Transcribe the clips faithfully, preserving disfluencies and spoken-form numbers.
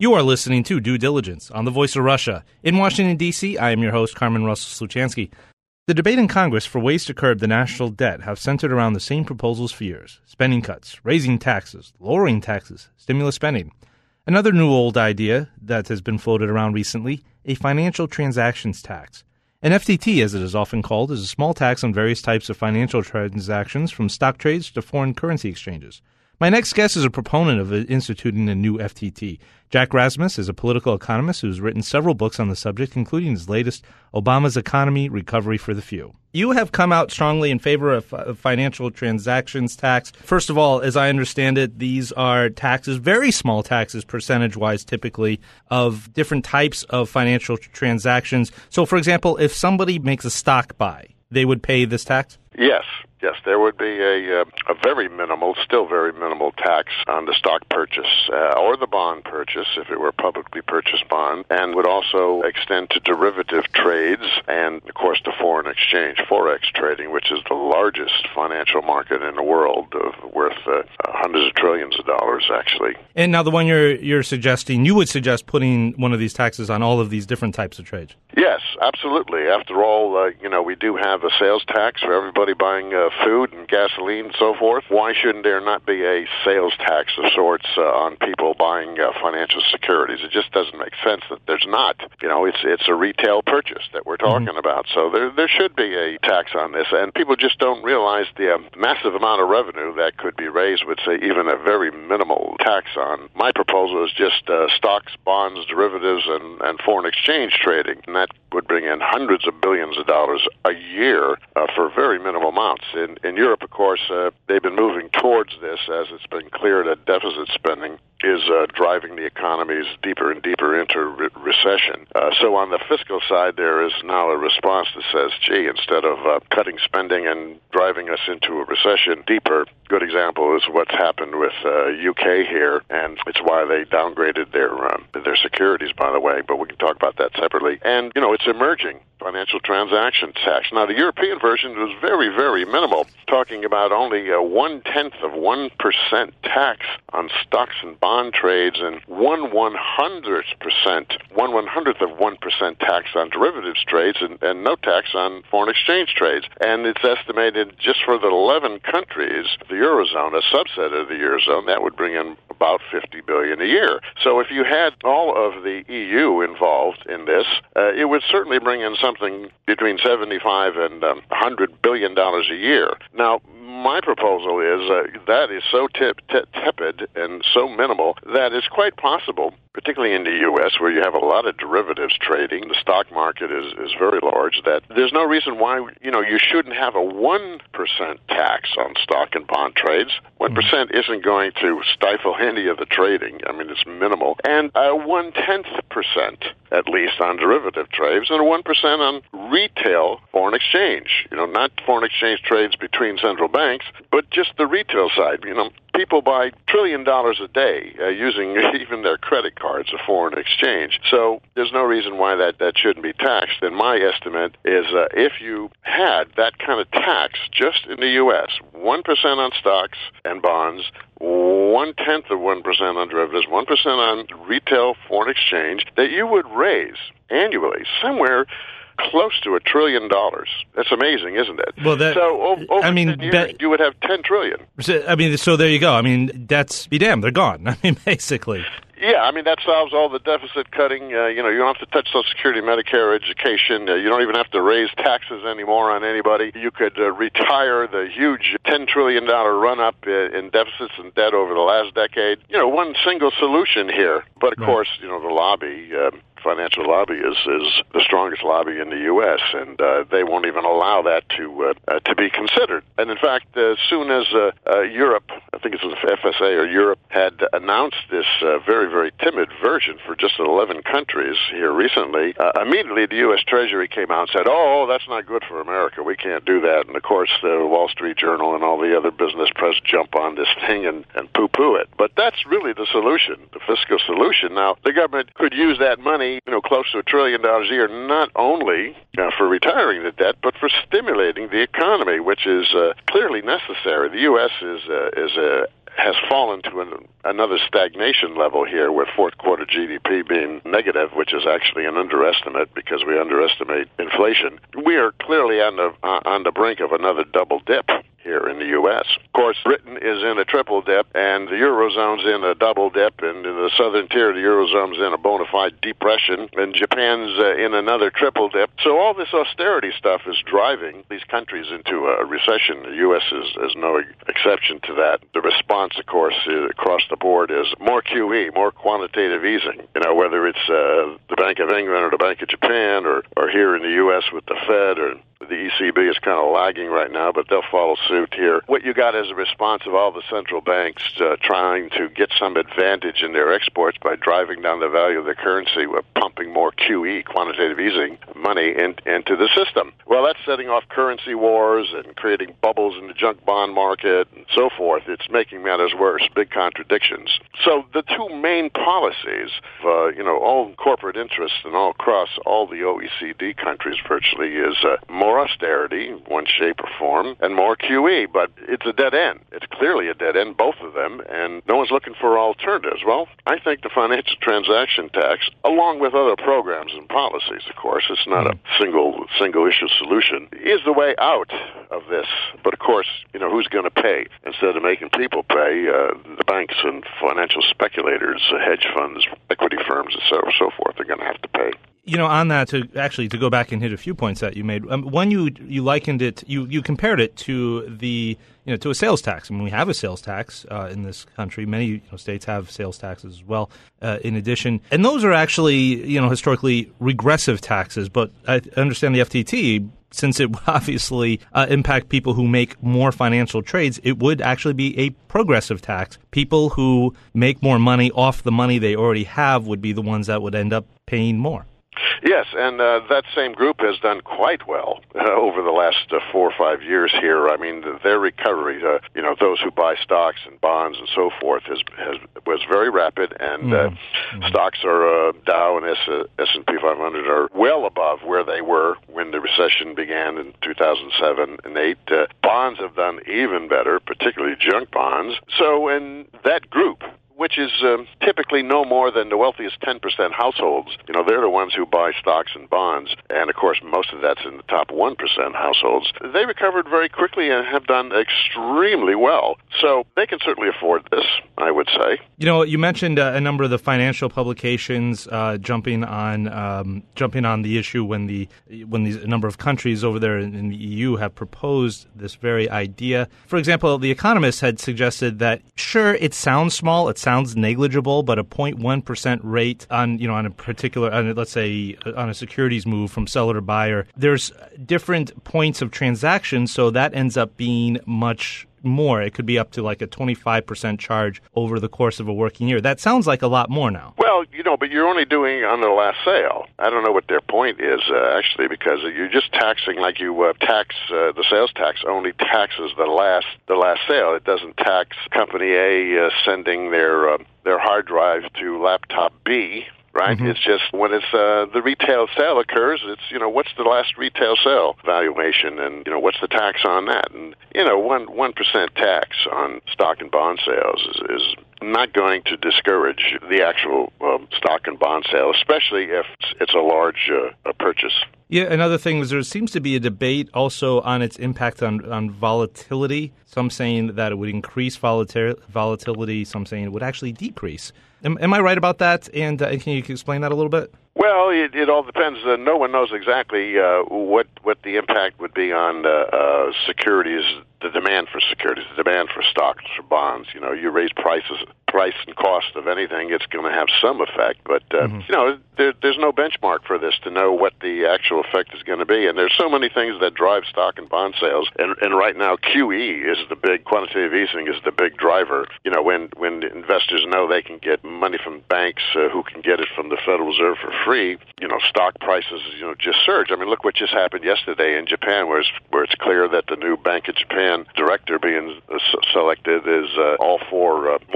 You are listening to Due Diligence on the Voice of Russia. In Washington, D C, I am your host, Carmen Russell Sluchansky. The debate in Congress for ways to curb the national debt have centered around the same proposals for years: spending cuts, raising taxes, lowering taxes, stimulus spending. Another new old idea that has been floated around recently, a financial transactions tax. An F T T, as it is often called, is a small tax on various types of financial transactions from stock trades to foreign currency exchanges. My next guest is a proponent of instituting a new F T T. Jack Rasmus is a political economist who has written several books on the subject, including his latest, Obama's Economy, Recovery for the Few. You have come out strongly in favor of a financial transactions tax. First of all, as I understand it, these are taxes, very small taxes percentage-wise typically, of different types of financial transactions. So, for example, if somebody makes a stock buy, they would pay this tax? Yes. Yes, there would be a, uh, a very minimal, still very minimal tax on the stock purchase uh, or the bond purchase if it were a publicly purchased bond, and would also extend to derivative trades and, of course, to foreign exchange, forex trading, which is the largest financial market in the world, uh, worth uh, hundreds of trillions of dollars, actually. And now the one you're you're suggesting, you would suggest putting one of these taxes on all of these different types of trades? Yes, absolutely. After all, uh, you know, we do have a sales tax for everybody buying uh, food and gasoline and so forth. Why shouldn't there not be a sales tax of sorts uh, on people buying uh, financial securities? It just doesn't make sense that there's not. You know, it's it's a retail purchase that we're talking mm-hmm. about, so there there should be a tax on this, and people just don't realize the um, massive amount of revenue that could be raised with, say, even a very minimal tax on. My proposal is just uh, stocks, bonds, derivatives, and, and foreign exchange trading, and that would bring in hundreds of billions of dollars a year uh, for very minimal amounts. In, in Europe, of course, uh, they've been moving towards this as it's been clear that deficit spending is uh, driving the economies deeper and deeper into re- recession. Uh, so on the fiscal side, there is now a response that says, gee, instead of uh, cutting spending and driving us into a recession deeper, good example is what's happened with uh, U K here, and it's why they downgraded their um, their securities, by the way, but we can talk about that separately. And, you know, it's emerging, financial transaction tax. Now, the European version was very, very minimal, talking about only a one-tenth of one percent tax on stocks and bond trades and one one-hundredth percent, one one-hundredth of one percent tax on derivatives trades and, and no tax on foreign exchange trades. And it's estimated just for the eleven countries, the Eurozone, a subset of the Eurozone, that would bring in about fifty billion dollars a year. So if you had all of the E U involved in this, uh, it would certainly bring in something between seventy-five and um, one hundred billion dollars a year. Now, my proposal is uh, that is so tip, t- tepid and so minimal that it's quite possible, particularly in the U S, where you have a lot of derivatives trading, the stock market is, is very large, that there's no reason why, you know, you shouldn't have a one percent tax on stock and bond trades. one percent isn't going to stifle any of the trading. I mean, it's minimal. And a one-tenth percent, at least, on derivative trades, and a one percent on retail foreign exchange. You know, not foreign exchange trades between central banks, but just the retail side. You know, people buy trillion dollars a day uh, using even their credit cards of foreign exchange. So there's no reason why that, that shouldn't be taxed. And my estimate is uh, if you had that kind of tax just in the U S, one percent on stocks and bonds, one-tenth of one percent on derivatives, one percent on retail foreign exchange, that you would raise annually somewhere close to a trillion dollars. That's amazing, isn't it? Well, that, so over, over I mean, ten years, that, you would have ten trillion. I mean, so there you go. I mean, that's be damned, they're gone. I mean, basically. Yeah, I mean, that solves all the deficit cutting. Uh, you know, you don't have to touch Social Security, Medicare, education. Uh, you don't even have to raise taxes anymore on anybody. You could uh, retire the huge ten trillion dollars run-up uh, in deficits and debt over the last decade. You know, one single solution here. But, of right. course, you know, the lobby... Uh, financial lobby is, is the strongest lobby in the U S, and uh, they won't even allow that to uh, uh, to be considered. And in fact, as soon as uh, uh, Europe, I think it was F S A or Europe, had announced this uh, very, very timid version for just eleven countries here recently, uh, immediately the U S Treasury came out and said, oh, that's not good for America. We can't do that. And, of course, the Wall Street Journal and all the other business press jump on this thing and, and poo-poo it. But that's really the solution, the fiscal solution. Now, the government could use that money, you know, close to a trillion dollars a year, not only uh, for retiring the debt, but for stimulating the economy, which is uh, clearly necessary. The U S is uh, is a has fallen to an, another stagnation level here, with fourth quarter G D P being negative, which is actually an underestimate because we underestimate inflation. We are clearly on the uh, on the brink of another double dip here in the U S. Of course, Britain is in a triple dip, and the Eurozone's in a double dip, and in the southern tier of the Eurozone's in a bona fide depression, and Japan's uh, in another triple dip. So all this austerity stuff is driving these countries into a recession. The U S is, is no exception to that. The response, of course, is, across the board is more Q E, more quantitative easing. You know, whether it's uh, the Bank of England or the Bank of Japan, or, or here in the U S with the Fed, or the E C B is kind of lagging right now, but they'll follow suit here. What you got is a response of all the central banks uh, trying to get some advantage in their exports by driving down the value of the currency with pumping more Q E, quantitative easing, money in, into the system. Well, that's setting off currency wars and creating bubbles in the junk bond market and so forth. It's making matters worse, big contradictions. So the two main policies, uh, you know, all corporate interests and all across all the O E C D countries virtually is uh, more austerity, one shape or form, and more Q E, but it's a dead end. It's clearly a dead end, both of them, and no one's looking for alternatives. Well, I think the financial transaction tax, along with other programs and policies, of course, it's not a single single issue solution, is the way out of this. But of course, you know, who's going to pay? Instead of making people pay, uh, the banks and financial speculators, uh, hedge funds, equity firms, et cetera, so forth, are going to have to pay. You know, on that, to actually to go back and hit a few points that you made. Um, one, you you likened it, you, you compared it to the you know to a sales tax. I mean, we have a sales tax uh, in this country. Many you know, states have sales taxes as well. Uh, in addition, and those are actually you know historically regressive taxes. But I understand the F T T, since it would obviously uh, impact people who make more financial trades, it would actually be a progressive tax. People who make more money off the money they already have would be the ones that would end up paying more. Yes, and uh, that same group has done quite well uh, over the last uh, four or five years here. I mean, their recovery, uh, you know, those who buy stocks and bonds and so forth, has, has was very rapid, and uh, mm-hmm. stocks are uh, Dow and S, uh, S and P five hundred are well above where they were when the recession began in two thousand seven and eight. Uh, bonds have done even better, particularly junk bonds. So in that group, which is um, typically no more than the wealthiest ten percent households. You know, they're the ones who buy stocks and bonds, and of course most of that's in the top one percent households. They recovered very quickly and have done extremely well. So they can certainly afford this, I would say. You know, you mentioned uh, a number of the financial publications uh, jumping on um, jumping on the issue when the when these a number of countries over there in, in the E U have proposed this very idea. For example, The Economist had suggested that, sure, it sounds small, it's sounds negligible, but a zero point one percent rate on, you know, on a particular, on a, let's say, on a securities move from seller to buyer, there's different points of transaction, so that ends up being much more. It could be up to like a twenty-five percent charge over the course of a working year. That sounds like a lot more now. Well, you know, but you're only doing it on the last sale. I don't know what their point is, uh, actually, because you're just taxing like you uh, tax, uh, the sales tax only taxes the last the last sale. It doesn't tax Company A uh, sending their, uh, their hard drive to laptop B. Right? Mm-hmm. It's just when it's uh, the retail sale occurs, it's, you know, what's the last retail sale valuation, and, you know, what's the tax on that? And, you know, one one percent tax on stock and bond sales is, is not going to discourage the actual um, stock and bond sale, especially if it's, it's a large uh, a purchase. Yeah, another thing is there seems to be a debate also on its impact on, on volatility. Some saying that it would increase volatil- volatility, some saying it would actually decrease. Am, am I right about that? And uh, can you explain that a little bit? Well, it, it all depends. Uh, no one knows exactly uh, what what the impact would be on uh, uh, securities, the demand for securities, the demand for stocks or bonds. You know, you raise prices, price and cost of anything, it's going to have some effect. But, uh, mm-hmm. you know, there, there's no benchmark for this to know what the actual effect is going to be. And there's so many things that drive stock and bond sales. And, and right now, Q E is the big, quantitative easing is the big driver. You know, when, when investors know they can get money from banks uh, who can get it from the Federal Reserve for free, you know, stock prices, you know, just surge. I mean, look what just happened yesterday in Japan, where it's, where it's clear that the new Bank of Japan director being uh, selected is uh, all for uh, more Q E.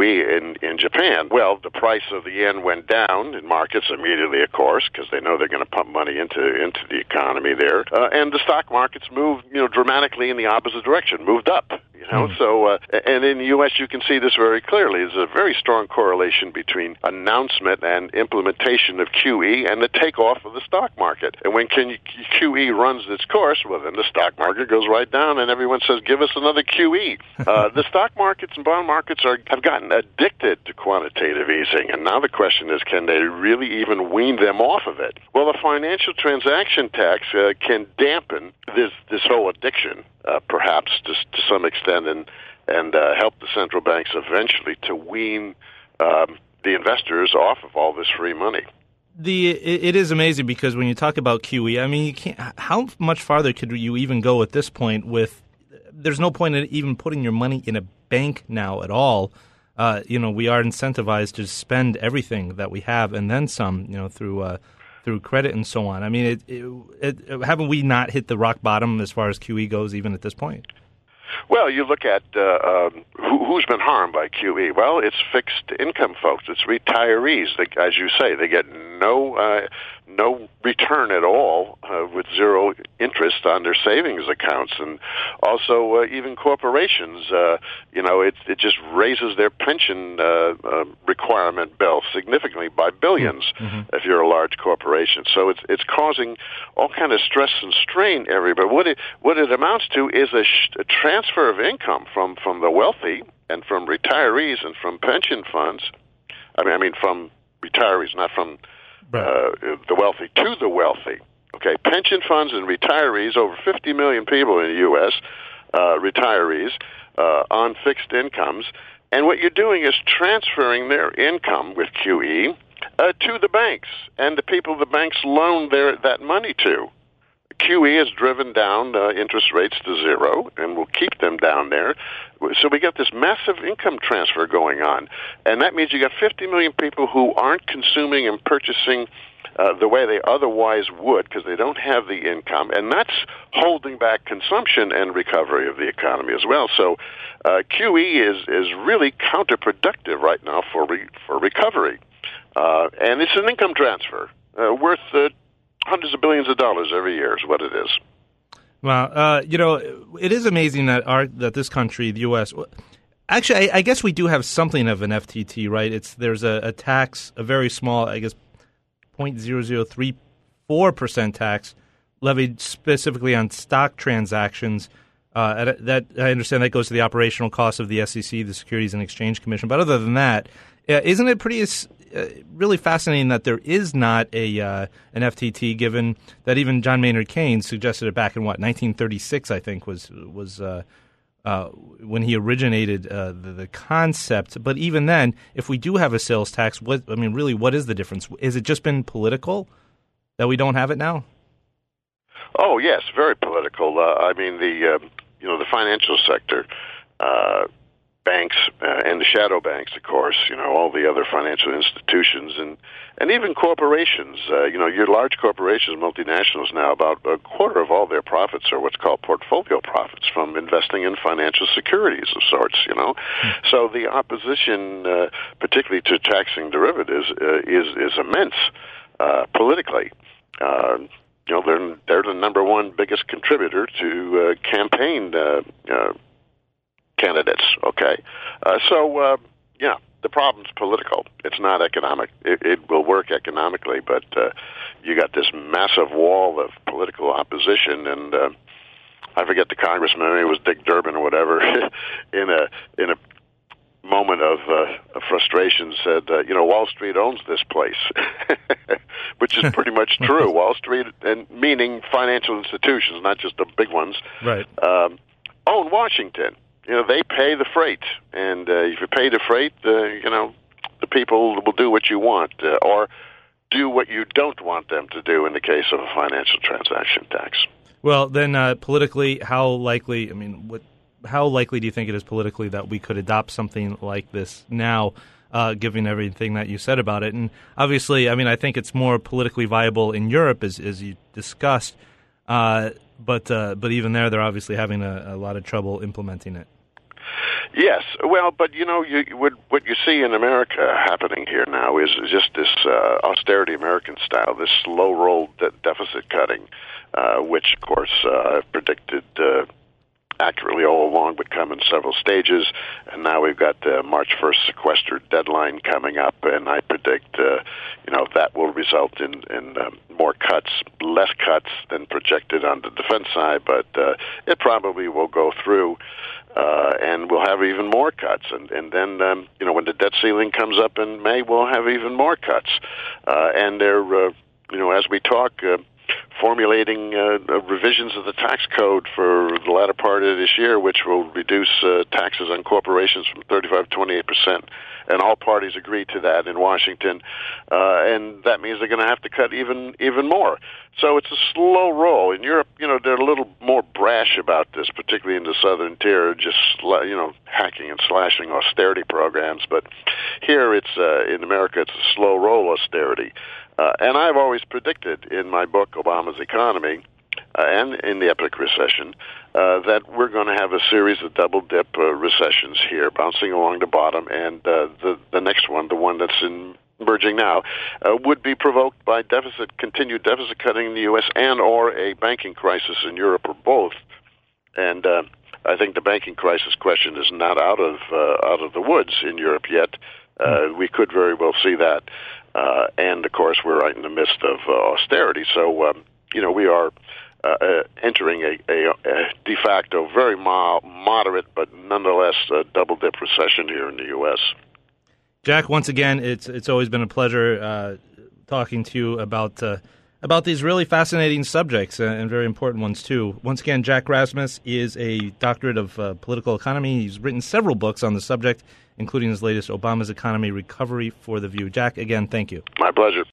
E in, in Japan. Well, the price of the yen went down in markets immediately, of course, because they know they're going to pump money into into the economy there. Uh, and the stock markets moved, you know, dramatically in the opposite direction, moved up. You know, mm. so uh, and in the U S you can see this very clearly. There's a very strong correlation between announcement and implementation of Q E and the takeoff of the stock market. And when Q E runs its course, well, then the stock market goes right down, and everyone says, "Give us another Q E." Uh, the stock markets and bond markets are have gotten addicted to quantitative easing, and now the question is, can they really even wean them off of it? Well, the financial transaction tax uh, can dampen this this whole addiction. Uh, perhaps to, to some extent, and and uh, help the central banks eventually to wean um, the investors off of all this free money. The it, it is amazing because when you talk about Q E, I mean, you can't, how much farther could you even go at this point? With there's no point in even putting your money in a bank now at all. Uh, you know, we are incentivized to spend everything that we have and then some. You know, through. Uh, through credit and so on. I mean, it, it, it, haven't we not hit the rock bottom as far as Q E goes even at this point? Well, you look at uh, um, who, who's been harmed by Q E. Well, it's fixed income folks. It's retirees. They, as you say, they get no uh, no return at all uh, with zero interest on their savings accounts, and also uh, even corporations. Uh, you know, it it just raises their pension uh, uh, requirement bill significantly by billions mm-hmm. if you're a large corporation. So it's it's causing all kind of stress and strain everywhere. What it what it amounts to is a, sh- a transfer of income from, from the wealthy and from retirees and from pension funds. I mean, I mean from retirees, not from uh, the wealthy to the wealthy. Okay, pension funds and retirees, over fifty million people in the U S, uh, retirees uh, on fixed incomes. And what you're doing is transferring their income with Q E uh, to the banks and the people the banks loan their that money to. Q E has driven down uh, interest rates to zero and will keep them down there. So we got this massive income transfer going on. And that means you got fifty million people who aren't consuming and purchasing uh, the way they otherwise would because they don't have the income. And that's holding back consumption and recovery of the economy as well. So uh, Q E is, is really counterproductive right now for, re- for recovery. Uh, and it's an income transfer uh, worth uh, hundreds of billions of dollars every year is what it is. Well, uh, you know, it is amazing that our that this country, the U S, actually, I, I guess we do have something of an F T T, right? It's there's a, a tax, a very small, I guess, zero point zero zero three four percent tax levied specifically on stock transactions. Uh, that I understand that goes to the operational costs of the S E C, the Securities and Exchange Commission. But other than that, uh, isn't it pretty uh, really fascinating that there is not a uh, an F T T, given that even John Maynard Keynes suggested it back in what nineteen thirty-six, I think was was uh, uh, when he originated uh, the, the concept. But even then, if we do have a sales tax, what I mean, really, what is the difference? Is it just been political that we don't have it now? Oh yes, very political. Uh, I mean the. Um You know, the financial sector, uh, banks, uh, and the shadow banks, of course, you know, all the other financial institutions, and, and even corporations. Uh, you know, your large corporations, multinationals now, about a quarter of all their profits are what's called portfolio profits from investing in financial securities of sorts, you know. Mm-hmm. So the opposition, uh, particularly to taxing derivatives, uh, is, is immense uh, politically. Uh, You know, they're they're the number one biggest contributor to uh, campaign uh, uh, candidates. Okay, uh, so uh, yeah, the problem's political. It's not economic. It, it will work economically, but uh, you got this massive wall of political opposition, and uh, I forget the congressman. It was Dick Durbin or whatever. in a in a moment of, uh, of frustration said, uh, you know, Wall Street owns this place, which is pretty much true. Wall Street, and meaning financial institutions, not just the big ones, right, um, own Washington. You know, they pay the freight, and uh, if you pay the freight, uh, you know, the people will do what you want, uh, or do what you don't want them to do in the case of a financial transaction tax. Well, then, uh, politically, how likely, I mean, what How likely do you think it is politically that we could adopt something like this now, uh, given everything that you said about it? And obviously, I mean, I think it's more politically viable in Europe, as as you discussed. Uh, but uh, but even there, they're obviously having a, a lot of trouble implementing it. Yes, well, but you know, you, what, what you see in America happening here now is just this uh, austerity American style, this slow roll de- deficit cutting, uh, which, of course, uh, I've predicted uh, accurately all along would come in several stages, and now we've got the March first sequester deadline coming up, and I predict, uh, you know, that will result in, in um, more cuts, less cuts than projected on the defense side, but uh, it probably will go through. Uh, and we'll have even more cuts. And, and then, um, you know, when the debt ceiling comes up in May, we'll have even more cuts. Uh, and they're, uh, you know, as we talk, uh, formulating uh, revisions of the tax code for the latter part of this year, which will reduce uh, taxes on corporations from thirty-five to twenty-eight percent. And all parties agreed to that in Washington. Uh, and that means they're going to have to cut even even more. So it's a slow roll. In Europe, you know, they're a little more brash about this, particularly in the southern tier, just, you know, hacking and slashing austerity programs. But here it's, uh, in America, it's a slow roll austerity. Uh, and I've always predicted in my book, Obama's Economy, uh, and in the epic recession, uh, that we're going to have a series of double-dip uh, recessions here, bouncing along the bottom, and uh, the, the next one, the one that's in emerging now, uh, would be provoked by deficit, continued deficit cutting in the U S and or a banking crisis in Europe, or both. And uh, I think the banking crisis question is not out of uh, out of the woods in Europe yet. Uh, we could very well see that. Uh, and, of course, we're right in the midst of uh, austerity. So, um, you know, we are uh, uh, entering a, a, a de facto very mo- moderate but nonetheless uh, double-dip recession here in the U S Jack, once again, it's it's always been a pleasure uh, talking to you about uh, about these really fascinating subjects and, and very important ones, too. Once again, Jack Rasmus is a doctorate of uh, political economy. He's written several books on the subject, including his latest, Obama's Economy, Recovery for the View. Jack, again, thank you. My pleasure.